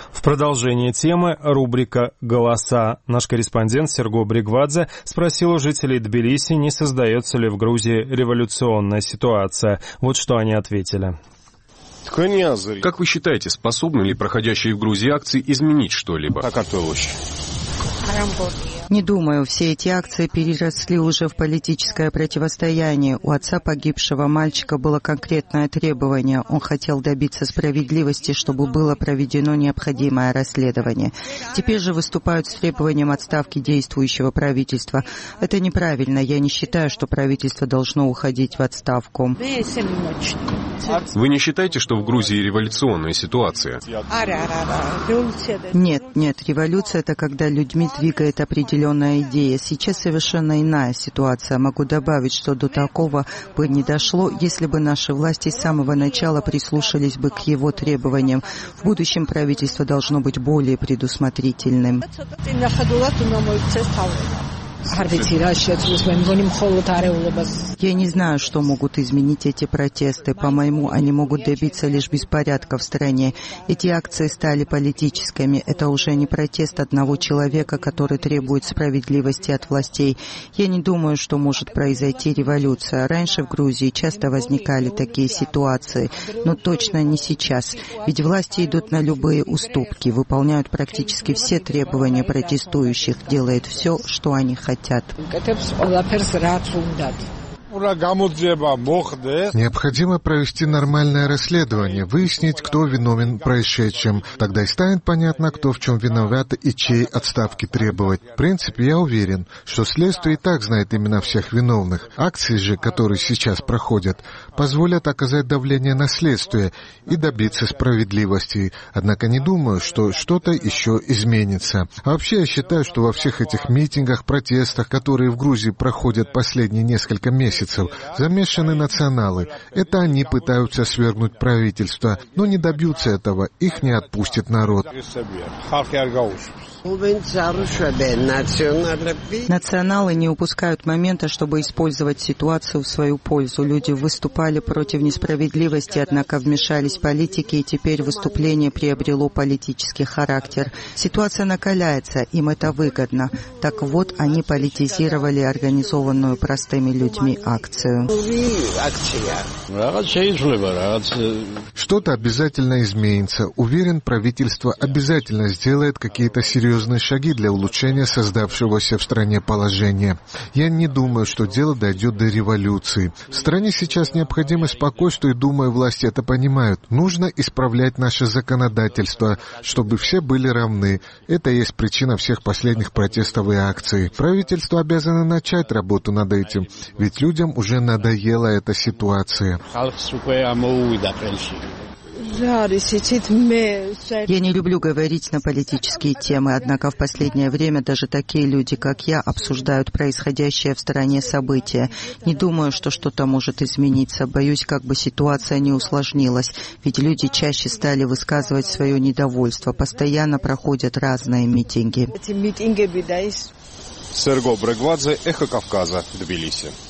В продолжение темы рубрика «Голоса». Наш корреспондент Серго Бригвадзе спросил у жителей Тбилиси, не создается ли в Грузии революционная ситуация. Вот что они ответили. Как вы считаете, способны ли проходящие в Грузии акции изменить что-либо? Не думаю, все эти акции переросли уже в политическое противостояние. У отца погибшего мальчика было конкретное требование. Он хотел добиться справедливости, чтобы было проведено необходимое расследование. Теперь же выступают с требованием отставки действующего правительства. Это неправильно. Я не считаю, что правительство должно уходить в отставку. Вы не считаете, что в Грузии революционная ситуация? Нет, революция — это когда людьми двигает определенная идея. Сейчас совершенно иная ситуация. Могу добавить, что до такого бы не дошло, если бы наши власти с самого начала прислушались бы к его требованиям. В будущем правительство должно быть более предусмотрительным. Я не знаю, что могут изменить эти протесты. По-моему, они могут добиться лишь беспорядка в стране. Эти акции стали политическими. Это уже не протест одного человека, который требует справедливости от властей. Я не думаю, что может произойти революция. Раньше в Грузии часто возникали такие ситуации, но точно не сейчас. Ведь власти идут на любые уступки, выполняют практически все требования протестующих, делают все, что они хотят. Необходимо провести нормальное расследование, выяснить, кто виновен в происшедшем. Тогда и станет понятно, кто в чем виноват и чьей отставки требовать. В принципе, я уверен, что следствие и так знает имена всех виновных. Акции же, которые сейчас проходят, позволят оказать давление на следствие и добиться справедливости. Однако не думаю, что что-то еще изменится. А вообще, я считаю, что во всех этих митингах, протестах, которые в Грузии проходят последние несколько месяцев, замешаны националы. Это они пытаются свергнуть правительство, но не добьются этого, их не отпустит народ. Националы не упускают момента, чтобы использовать ситуацию в свою пользу. Люди выступали против несправедливости, однако вмешались политики, и теперь выступление приобрело политический характер. Ситуация накаляется, им это выгодно. Так вот, они политизировали организованную простыми людьми акцию. Что-то обязательно изменится. Уверен, правительство обязательно сделает какие-то серьезные шаги для улучшения создавшегося в стране положения. Я не думаю, что дело дойдет до революции. В стране сейчас необходимо спокойствие, и, думаю, власти это понимают. Нужно исправлять наше законодательство, чтобы все были равны. Это и есть причина всех последних протестов и акций. Правительство обязано начать работу над этим, ведь людям уже надоела эта ситуация. Я не люблю говорить на политические темы, однако в последнее время даже такие люди, как я, обсуждают происходящее в стране события. Не думаю, что что-то может измениться. Боюсь, как бы ситуация не усложнилась, ведь люди чаще стали высказывать свое недовольство. Постоянно проходят разные митинги. Серго Бригвадзе, Эхо Кавказа, Тбилиси.